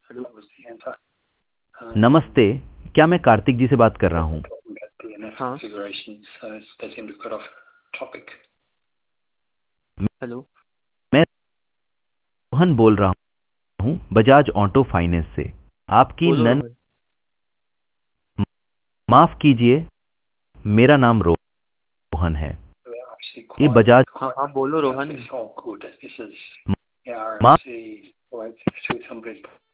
Hello. नमस्ते, क्या मैं कार्तिक जी से बात कर रहा हूँ? हाँ। हेलो। मैं रोहन बोल रहा हूँ बजाज ऑटो फाइनेंस से। आपकी बोलो नन रोहन। माफ कीजिए, मेरा नाम रोहन है। ये बजाज हाँ हाँ, बोलो रोहन। माफ